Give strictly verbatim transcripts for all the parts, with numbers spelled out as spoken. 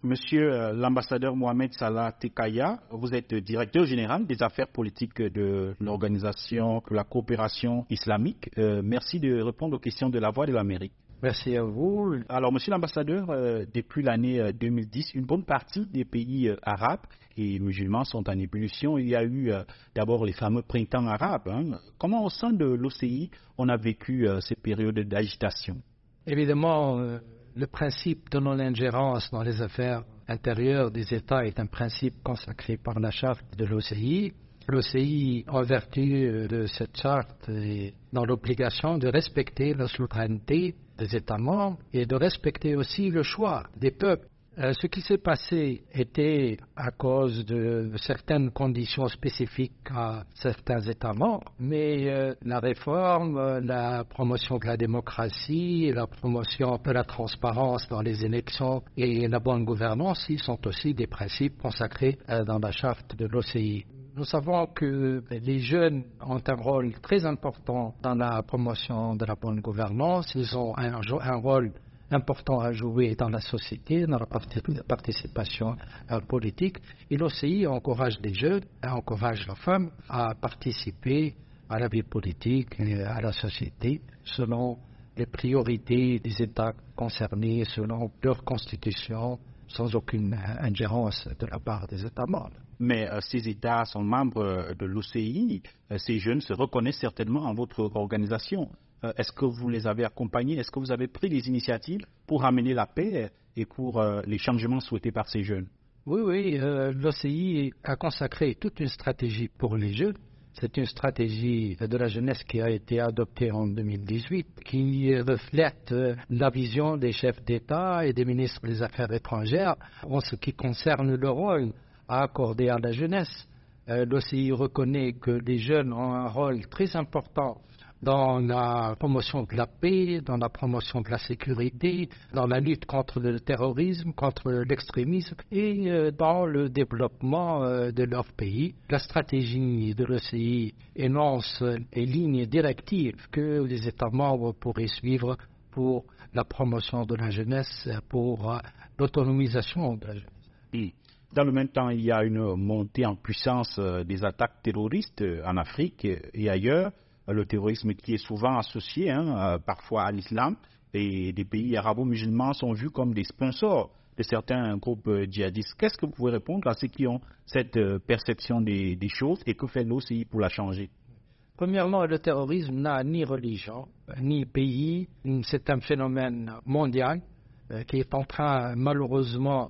Monsieur euh, l'ambassadeur Mohamed Salah Tekaya, vous êtes directeur général des affaires politiques de l'Organisation pour la coopération islamique. Euh, merci de répondre aux questions de la Voix de l'Amérique. Merci à vous. Alors, monsieur l'ambassadeur, euh, depuis l'année euh, deux mille dix, une bonne partie des pays euh, arabes et musulmans sont en ébullition. Il y a eu euh, d'abord les fameux printemps arabes. Hein. Comment, au sein de l'O C I, on a vécu euh, ces périodes d'agitation? Évidemment, euh, le principe de non-ingérence dans les affaires intérieures des États est un principe consacré par la charte de l'O C I. L'O C I, en vertu de cette charte, est dans l'obligation de respecter la souveraineté des États membres et de respecter aussi le choix des peuples. Euh, ce qui s'est passé était à cause de certaines conditions spécifiques à certains États membres, mais euh, la réforme, la promotion de la démocratie, la promotion de la transparence dans les élections et la bonne gouvernance, ils sont aussi des principes consacrés euh, dans la charte de l'O C I. Nous savons que les jeunes ont un rôle très important dans la promotion de la bonne gouvernance. Ils ont un, un rôle important à jouer dans la société, dans la participation politique. Et l'O C I encourage les jeunes, encourage les femmes à participer à la vie politique et à la société selon les priorités des États concernés, selon leur constitution, sans aucune ingérence de la part des États membres. Mais euh, ces États sont membres euh, de l'O C I, euh, ces jeunes se reconnaissent certainement en votre organisation. Euh, est-ce que vous les avez accompagnés? Est-ce que vous avez pris des initiatives pour amener la paix et pour euh, les changements souhaités par ces jeunes? Oui, oui, euh, l'O C I a consacré toute une stratégie pour les jeunes. C'est une stratégie de la jeunesse qui a été adoptée en deux mille dix-huit, qui reflète euh, la vision des chefs d'État et des ministres des Affaires étrangères en ce qui concerne le rôle à accorder à la jeunesse. Euh, L'O C I reconnaît que les jeunes ont un rôle très important dans la promotion de la paix, dans la promotion de la sécurité, dans la lutte contre le terrorisme, contre l'extrémisme et euh, dans le développement euh, de leur pays. La stratégie de l'O C I énonce les lignes directives que les États membres pourraient suivre pour la promotion de la jeunesse, pour euh, l'autonomisation de la jeunesse. Oui. Dans le même temps, il y a une montée en puissance euh, des attaques terroristes euh, en Afrique et ailleurs. Le terrorisme qui est souvent associé hein, euh, parfois à l'islam et des pays arabo-musulmans sont vus comme des sponsors de certains groupes euh, djihadistes. Qu'est-ce que vous pouvez répondre à ceux qui ont cette euh, perception des, des choses et que fait l'O C I pour la changer? Premièrement, le terrorisme n'a ni religion, ni pays. C'est un phénomène mondial euh, qui est en train malheureusement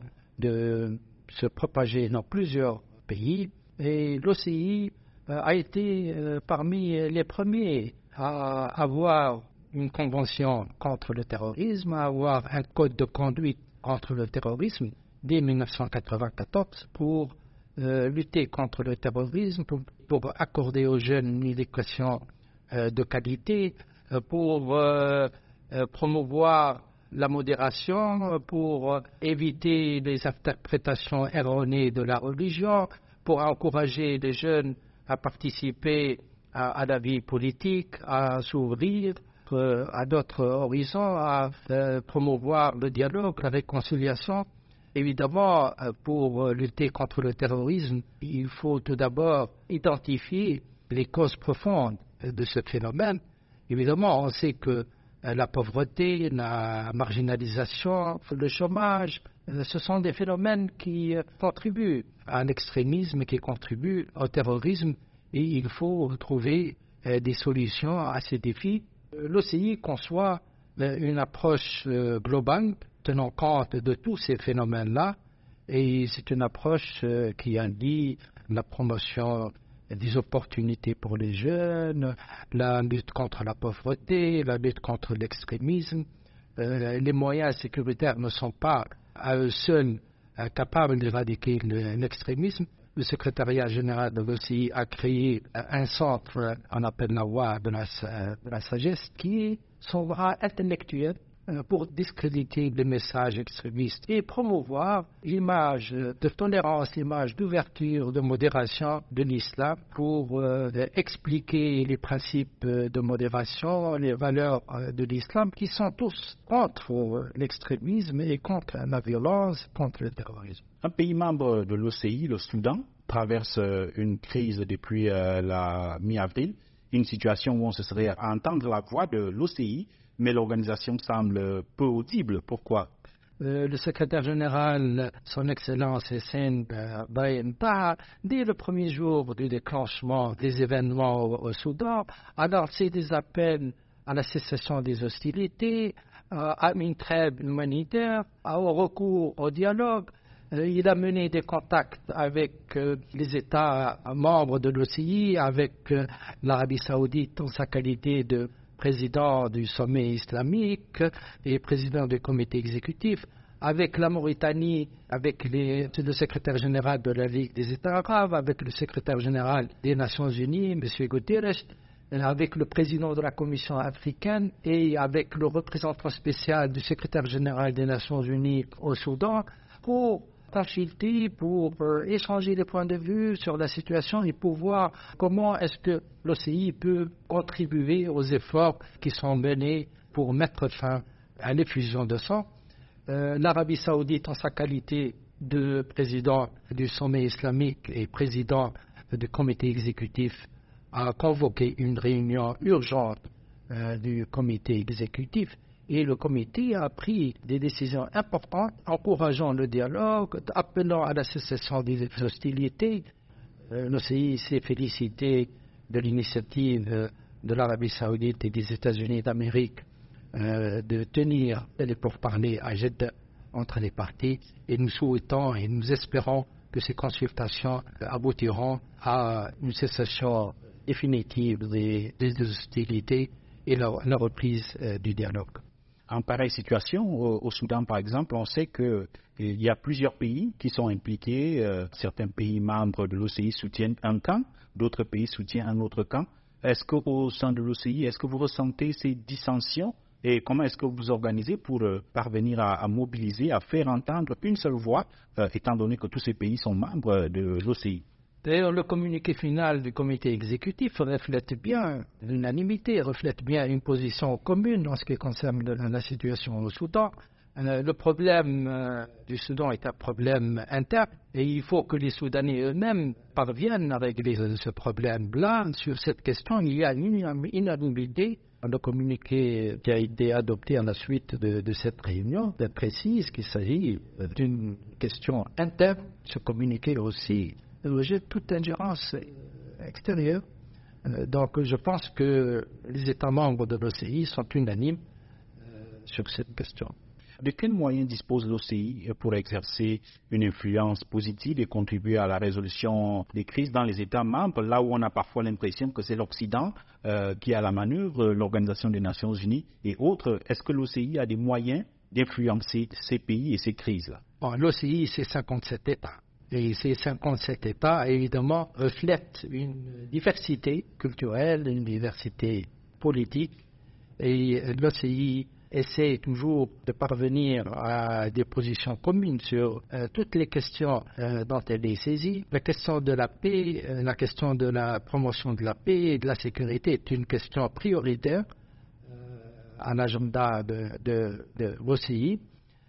de se propager dans plusieurs pays. Et l'O C I a été euh, parmi les premiers à avoir une convention contre le terrorisme, à avoir un code de conduite contre le terrorisme dès mille neuf cent quatre-vingt-quatorze pour euh, lutter contre le terrorisme, pour, pour accorder aux jeunes une éducation euh, de qualité, euh, pour euh, euh, promouvoir la modération, pour euh, éviter les interprétations erronées de la religion, pour encourager les jeunes à participer à, à la vie politique, à s'ouvrir euh, à d'autres horizons, à euh, promouvoir le dialogue, la réconciliation. Évidemment, euh, pour lutter contre le terrorisme, il faut tout d'abord identifier les causes profondes de ce phénomène. Évidemment, on sait que euh, la pauvreté, la marginalisation, le chômage, euh, ce sont des phénomènes qui euh, contribuent à l'extrémisme, qui contribuent au terrorisme, et il faut trouver euh, des solutions à ces défis. Euh, L'O C I conçoit euh, une approche euh, globale tenant compte de tous ces phénomènes-là, et c'est une approche euh, qui indique la promotion des opportunités pour les jeunes, la lutte contre la pauvreté, la lutte contre l'extrémisme. Euh, les moyens sécuritaires ne sont pas à eux seuls euh, capables d'éradiquer l'extrémisme. Le secrétariat général de l'O C I a créé euh, un centre, euh, on appelle la voie de la, de la sagesse, qui est son bras intellectuel pour discréditer les messages extrémistes et promouvoir l'image de tolérance, l'image d'ouverture, de modération de l'islam pour euh, expliquer les principes de modération, les valeurs euh, de l'islam qui sont tous contre euh, l'extrémisme et contre la violence, contre le terrorisme. Un pays membre de l'O C I, le Soudan, traverse euh, une crise depuis euh, la mi-avril, une situation où on se serait à entendre la voix de l'O C I, mais l'organisation semble peu audible. Pourquoi? Euh, le secrétaire général, son Excellence Hissène Brahim Taha, dès le premier jour du déclenchement des événements au, au Soudan, a lancé des appels à la cessation des hostilités, euh, à une trêve humanitaire, au recours au dialogue. Euh, il a mené des contacts avec euh, les États membres de l'O C I, avec euh, l'Arabie Saoudite en sa qualité de président du sommet islamique et président du comité exécutif, avec la Mauritanie, avec les, le secrétaire général de la Ligue des États arabes, avec le secrétaire général des Nations Unies, M. Guterres, avec le président de la Commission africaine et avec le représentant spécial du secrétaire général des Nations Unies au Soudan, pour consulter, pour euh, échanger des points de vue sur la situation et pour voir comment est-ce que l'O C I peut contribuer aux efforts qui sont menés pour mettre fin à l'effusion de sang. Euh, L'Arabie Saoudite, en sa qualité de président du sommet islamique et président du comité exécutif, a convoqué une réunion urgente euh, du comité exécutif. Et le comité a pris des décisions importantes, encourageant le dialogue, appelant à la cessation des hostilités. Euh, L'O C I s'est félicité de l'initiative de l'Arabie Saoudite et des États-Unis d'Amérique euh, de tenir les pourparlers à Jeddah entre les parties. Et nous souhaitons et nous espérons que ces consultations aboutiront à une cessation définitive des, des hostilités et la, la reprise euh, du dialogue. En pareille situation, au, au Soudan par exemple, on sait qu'il y a plusieurs pays qui sont impliqués. Euh, certains pays membres de l'O C I soutiennent un camp, d'autres pays soutiennent un autre camp. Est-ce qu'au sein de l'O C I, est-ce que vous ressentez ces dissensions et comment est-ce que vous vous organisez pour euh, parvenir à, à mobiliser, à faire entendre une seule voix, euh, étant donné que tous ces pays sont membres de l'O C I? D'ailleurs, le communiqué final du comité exécutif reflète bien l'unanimité, reflète bien une position commune en ce qui concerne la, la situation au Soudan. Euh, le problème euh, du Soudan est un problème interne et il faut que les Soudanais eux-mêmes parviennent à régler ce problème-là. Sur cette question, il y a une unanimité. Le communiqué qui a été adopté à la suite de, de cette réunion précise qu'il s'agit d'une question interne. Ce communiqué aussi rejette toute ingérence extérieure. Euh, donc je pense que les États membres de l'O C I sont unanimes euh, sur cette question. De quels moyens dispose l'O C I pour exercer une influence positive et contribuer à la résolution des crises dans les États membres, là où on a parfois l'impression que c'est l'Occident euh, qui a la manœuvre, l'Organisation des Nations Unies et autres? Est-ce que l'O C I a des moyens d'influencer ces pays et ces crises-là? Bon, l'O C I, c'est cinquante-sept États. Et ces cinquante-sept États, évidemment, reflètent une diversité culturelle, une diversité politique. Et l'O C I essaie toujours de parvenir à des positions communes sur euh, toutes les questions euh, dont elle est saisie. La question de la paix, euh, la question de la promotion de la paix et de la sécurité est une question prioritaire euh, à l'agenda de, de, de l'O C I.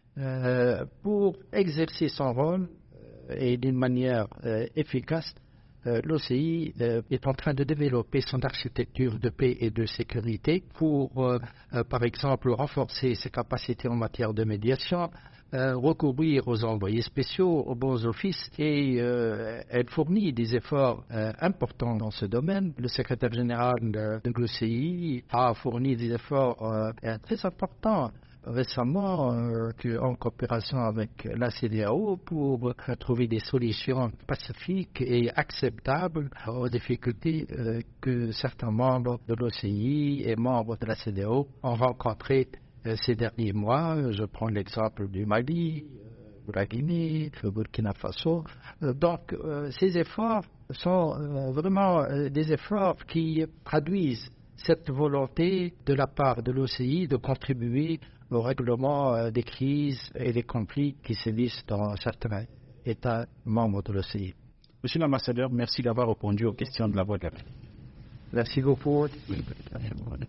Euh, pour exercer son rôle, et d'une manière euh, efficace, euh, l'O C I euh, est en train de développer son architecture de paix et de sécurité pour, euh, euh, par exemple, renforcer ses capacités en matière de médiation, euh, recourir aux envoyés spéciaux, aux bons offices, et euh, elle fournit des efforts euh, importants dans ce domaine. Le secrétaire général de, de l'O C I a fourni des efforts euh, très importants récemment euh, en coopération avec la C D A O pour euh, trouver des solutions pacifiques et acceptables aux difficultés euh, que certains membres de l'O C I et membres de la C D A O ont rencontrées euh, ces derniers mois. Je prends l'exemple du Mali, euh, de la Guinée, le Burkina Faso. Euh, donc euh, ces efforts sont euh, vraiment euh, des efforts qui traduisent cette volonté de la part de l'O C I de contribuer au règlement euh, des crises et des conflits qui sévissent dans certains États membres de l'O C I. Monsieur l'ambassadeur, merci d'avoir répondu aux questions de la Voix de l'Amérique. Merci beaucoup.